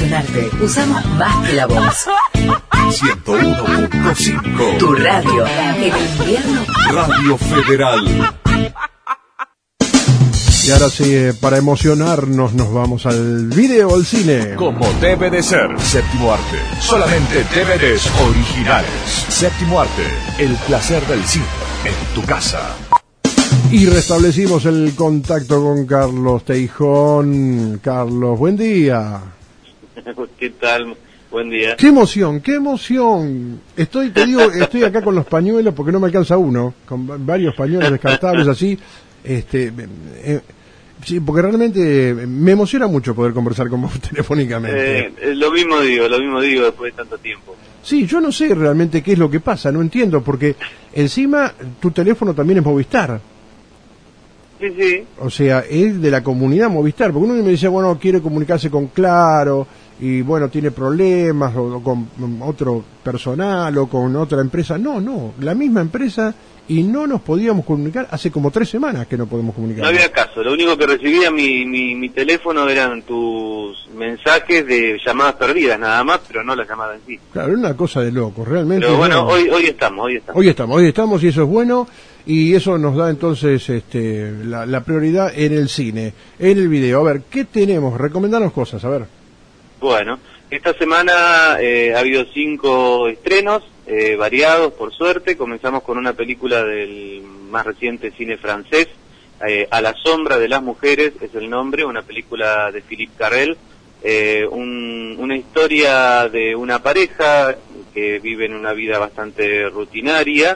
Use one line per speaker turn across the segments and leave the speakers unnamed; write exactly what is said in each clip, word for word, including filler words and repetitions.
emocionarte usamos más que la voz.
ciento uno punto cinco.
Tu radio. En el invierno.
Radio Federal.
Y ahora sí, eh, para emocionarnos nos vamos al video, al cine.
Como debe de ser, Séptimo Arte. Solamente D V Ds originales. Séptimo Arte, el placer del cine en tu casa.
Y restablecimos el contacto con Carlos Teijón. Carlos, buen día.
¿Qué tal? Buen día.
Qué emoción, qué emoción. Estoy, te digo, estoy acá con los pañuelos porque no me alcanza uno, con varios pañuelos descartables así. Este, eh, sí, porque realmente me emociona mucho poder conversar con vos telefónicamente.
Eh, eh, lo mismo digo, lo mismo digo después de tanto tiempo.
Sí, yo no sé realmente qué es lo que pasa, no entiendo, porque encima tu teléfono también es Movistar.
Sí, sí.
O sea, es de la comunidad Movistar, porque uno me dice, bueno, quiere comunicarse con Claro, y bueno, tiene problemas, o, o con otro personal, o con otra empresa. No, no, la misma empresa, y no nos podíamos comunicar, hace como tres semanas que no podemos comunicar.
No había caso, lo único que recibía mi, mi, mi teléfono eran tus mensajes de llamadas perdidas, nada más, pero no las llamadas en sí.
Claro, es una cosa de locos, realmente.
Pero bueno,
no...
hoy hoy estamos, hoy estamos.
Hoy estamos, hoy estamos, y eso es bueno. Y eso nos da entonces este, la, la prioridad en el cine, en el video. A ver, ¿qué tenemos? Recomendanos cosas, a ver.
Bueno, esta semana eh, ha habido cinco estrenos, eh, variados por suerte. Comenzamos con una película del más reciente cine francés, eh, A la sombra de las mujeres es el nombre, una película de Philippe Carrel, eh, un, una historia de una pareja que vive en una vida bastante rutinaria,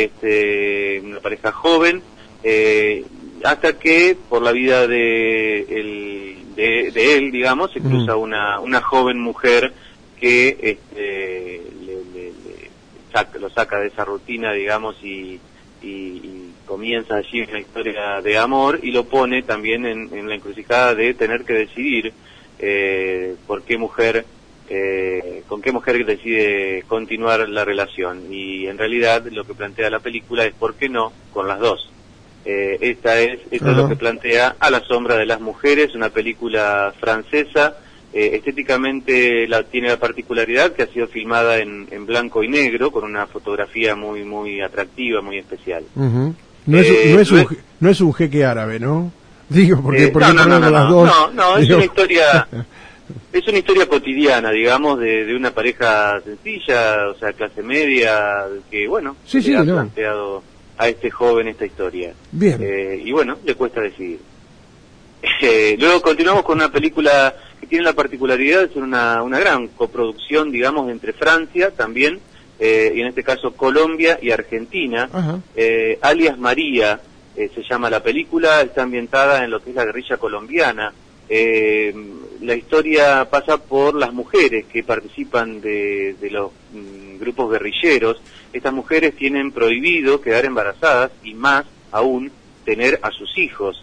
este, una pareja joven, eh, hasta que por la vida de, el, de, de él, digamos, se cruza una, una joven mujer que este, le, le, le saca, lo saca de esa rutina, digamos, y, y, y comienza allí una historia de amor, y lo pone también en, en la encrucijada de tener que decidir eh, por qué mujer Eh, con qué mujer decide continuar la relación, y en realidad lo que plantea la película es por qué no con las dos. Eh, esta es esto es lo que plantea A la sombra de las mujeres, una película francesa, eh, estéticamente la, tiene la particularidad que ha sido filmada en, en blanco y negro, con una fotografía muy muy atractiva, muy especial.
Uh-huh. No, es,
eh,
no, es un, no es un jeque árabe, ¿no? Digo, porque
eh,
¿por
no,
qué
no, no, no,
las
no,
dos?
no, no, es
Digo...
una historia... Es una historia cotidiana, digamos, de, de una pareja sencilla, o sea, clase media, que, bueno,
sí,
le
sí,
ha
no.
planteado a este joven esta historia.
Bien.
Eh, y bueno, le cuesta decidir. Eh, luego continuamos con una película que tiene la particularidad de ser una, una gran coproducción, digamos, entre Francia también, eh, y en este caso Colombia y Argentina. Eh, Alias María eh, se llama la película, está ambientada en lo que es la guerrilla colombiana. Eh, la historia pasa por las mujeres que participan de, de los mm, grupos guerrilleros. Estas mujeres tienen prohibido quedar embarazadas y más aún tener a sus hijos.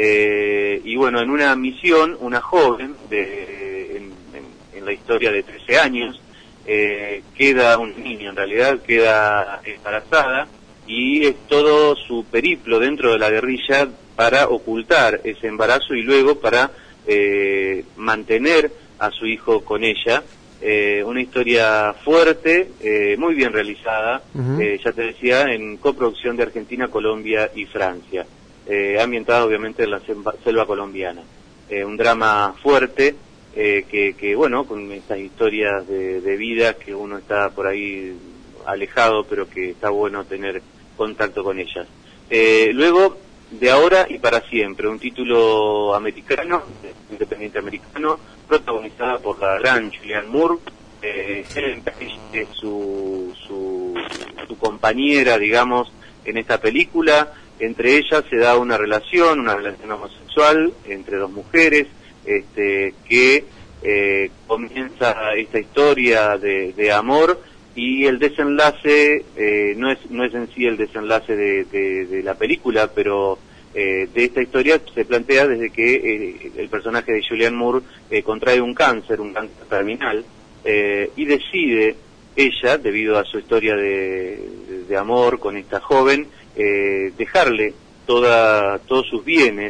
Eh, y bueno, en una misión, una joven de, en, en, en la historia de trece años, eh, queda, un niño en realidad, queda embarazada, y es todo su periplo dentro de la guerrilla para ocultar ese embarazo y luego para Eh, mantener a su hijo con ella. Eh, una historia fuerte, eh, muy bien realizada, uh-huh. eh, ya te decía, en coproducción de Argentina, Colombia y Francia, eh, ambientada obviamente en la selva, selva colombiana. Eh, un drama fuerte, eh, que, que bueno, con estas historias de, de vida que uno está por ahí alejado, pero que está bueno tener contacto con ellas. Eh, luego, De ahora y para siempre, un título americano, independiente americano, protagonizada por la gran Julianne Moore. eh, Ellen Page es su, su, su compañera, digamos, en esta película. Entre ellas se da una relación, una relación homosexual entre dos mujeres, este, que eh, comienza esta historia de, de amor, y el desenlace eh, no es no es en sí el desenlace de, de, de la película, pero eh, de esta historia se plantea desde que eh, el personaje de Julianne Moore eh, contrae un cáncer, un cáncer terminal, eh, y decide ella, debido a su historia de, de, de amor con esta joven, eh, dejarle toda todos sus bienes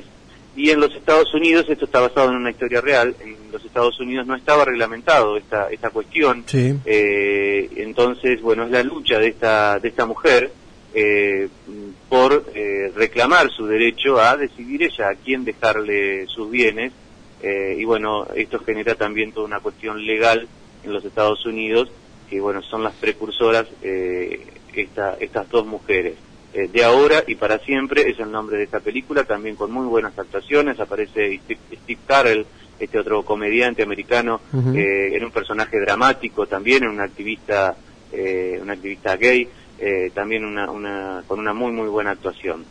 y en los Estados Unidos, esto está basado en una historia real, en los Estados Unidos no estaba reglamentado esta esta cuestión,
sí.
eh, entonces, bueno, es la lucha de esta de esta mujer eh, por eh, reclamar su derecho a decidir ella a quién dejarle sus bienes, eh, y bueno, esto genera también toda una cuestión legal en los Estados Unidos, que bueno, son las precursoras, eh, esta, estas dos mujeres. Eh, de ahora y para siempre es el nombre de esta película, también con muy buenas actuaciones. Aparece Steve, Steve Carell, este otro comediante americano, uh-huh. eh, en un personaje dramático también, en un activista, eh, un activista gay, eh, también una, una, con una muy muy buena actuación.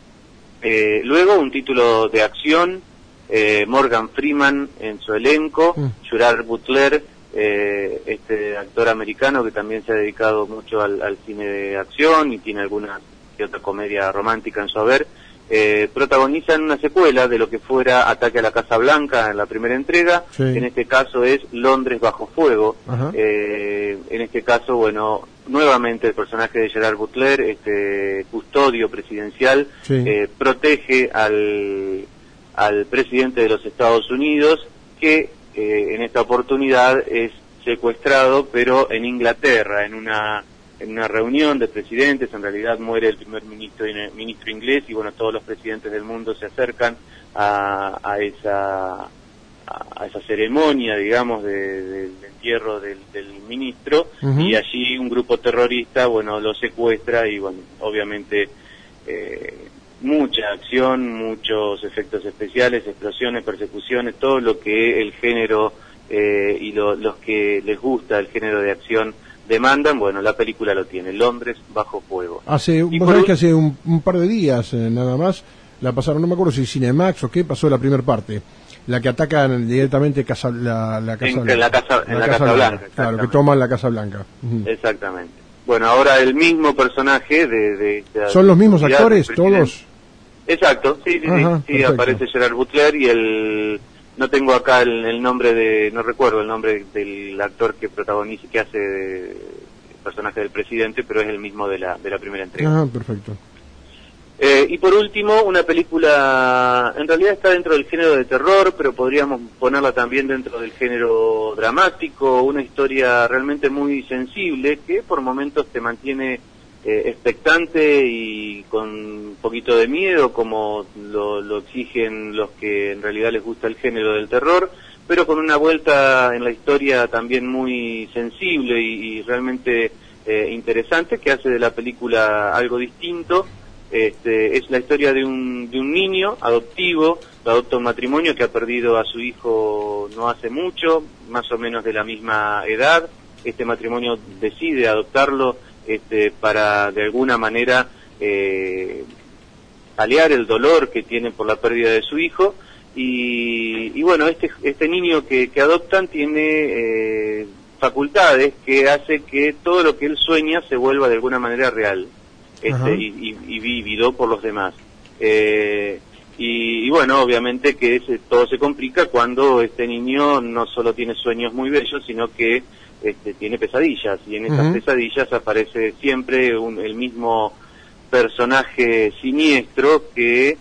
Eh, luego un título de acción, eh, Morgan Freeman en su elenco, uh-huh. Gerard Butler, eh, este actor americano que también se ha dedicado mucho al, al cine de acción y tiene algunas otra comedia romántica en su haber, eh, protagonizan una secuela de lo que fuera Ataque a la Casa Blanca en la primera entrega, sí. En este caso es Londres bajo fuego, eh, en este caso, bueno, nuevamente el personaje de Gerard Butler, este custodio presidencial, sí. eh, protege al, al presidente de los Estados Unidos, que eh, en esta oportunidad es secuestrado, pero en Inglaterra, en una en una reunión de presidentes. En realidad muere el primer ministro, ministro inglés, y bueno, todos los presidentes del mundo se acercan a, a esa a esa ceremonia, digamos, de, de, del entierro del, del ministro, uh-huh. y allí un grupo terrorista, bueno, lo secuestra y bueno, obviamente eh, mucha acción, muchos efectos especiales, explosiones, persecuciones, todo lo que el género eh, y lo, los que les gusta el género de acción demandan. Bueno, la película lo tiene, Londres bajo fuego.
Hace, vos sabés un... que hace un, un par de días eh, nada más la pasaron, no me acuerdo si Cinemax o qué, pasó la primera parte, la que atacan directamente casa, la, la Casa
en,
Blanca.
En la Casa, en la casa, casa Blanca, Blanca
claro, que toman la Casa Blanca. Uh-huh.
Exactamente. Bueno, ahora el mismo personaje de... de, de
¿Son los mismos actores todos?
Exacto, sí, sí, Ajá, sí, sí aparece Gerard Butler y el... No tengo acá el, el nombre de... No recuerdo el nombre del actor que protagoniza, que hace de, el personaje del presidente, pero es el mismo de la, de la primera entrega.
Ah, perfecto.
Eh, y por último, una película, en realidad está dentro del género de terror, pero podríamos ponerla también dentro del género dramático, una historia realmente muy sensible que por momentos te mantiene eh, expectante y con un poquito de miedo, como lo, lo exigen los que en realidad les gusta el género del terror, pero con una vuelta en la historia también muy sensible y, y realmente eh, interesante, que hace de la película algo distinto. Este, es la historia de un, de un niño adoptivo, lo adopta un matrimonio que ha perdido a su hijo no hace mucho, más o menos de la misma edad. Este matrimonio decide adoptarlo este, para de alguna manera eh, paliar el dolor que tiene por la pérdida de su hijo, y, y bueno, este, este niño que, que adoptan tiene eh, facultades que hace que todo lo que él sueña se vuelva de alguna manera real. Este, y, y, y vivido por los demás. Eh, y, y bueno, obviamente que ese, todo se complica cuando este niño no solo tiene sueños muy bellos, sino que este, tiene pesadillas, y en esas uh-huh. pesadillas aparece siempre un, el mismo personaje siniestro que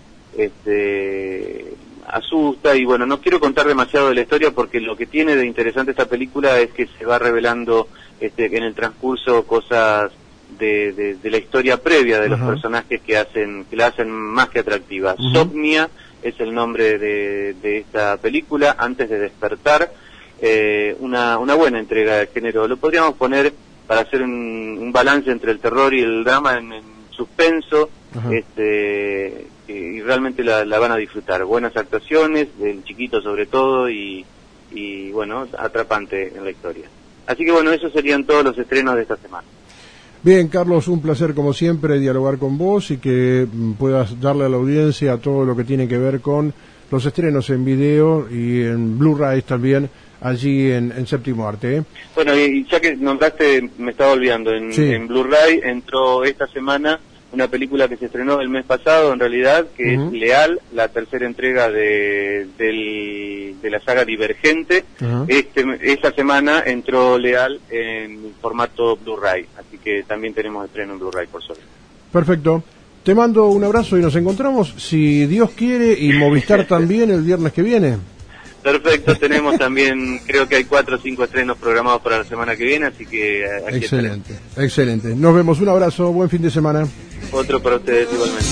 este, asusta. Y bueno, no quiero contar demasiado de la historia, porque lo que tiene de interesante esta película es que se va revelando este, en el transcurso cosas De, de, de la historia previa de los uh-huh. personajes que hacen que la hacen más que atractiva. Uh-huh. Somnia es el nombre de, de esta película, Antes de despertar, eh, una, una buena entrega de género. Lo podríamos poner para hacer un, un balance entre el terror y el drama en, en suspenso, uh-huh. este y realmente la, la van a disfrutar. Buenas actuaciones, del chiquito sobre todo, y, y bueno, atrapante en la historia. Así que bueno, esos serían todos los estrenos de esta semana.
Bien, Carlos, un placer como siempre dialogar con vos y que puedas darle a la audiencia todo lo que tiene que ver con los estrenos en video y en Blu-ray también, allí en, en Séptimo Arte. ¿eh?
Bueno, y ya que nombraste, me estaba olvidando, en, sí. en Blu-ray entró esta semana una película que se estrenó el mes pasado, en realidad, que uh-huh. es Leal, la tercera entrega de, del, de la saga Divergente. Uh-huh. Este, esta semana entró Leal en formato Blu-ray, así que también tenemos estreno en Blu-ray, por suerte.
Perfecto. Te mando un abrazo y nos encontramos, si Dios quiere, y Movistar también el viernes que viene.
Perfecto, tenemos también, creo que hay cuatro o cinco estrenos programados para la semana que viene, así que... Aquí
excelente,
estaremos.
excelente. Nos vemos, un abrazo, buen fin de semana.
Otro para ustedes igualmente.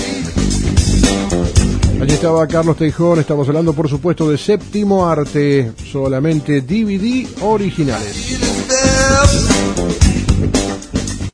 Allí estaba Carlos Teijón, estamos hablando por supuesto de Séptimo Arte, solamente D V D originales.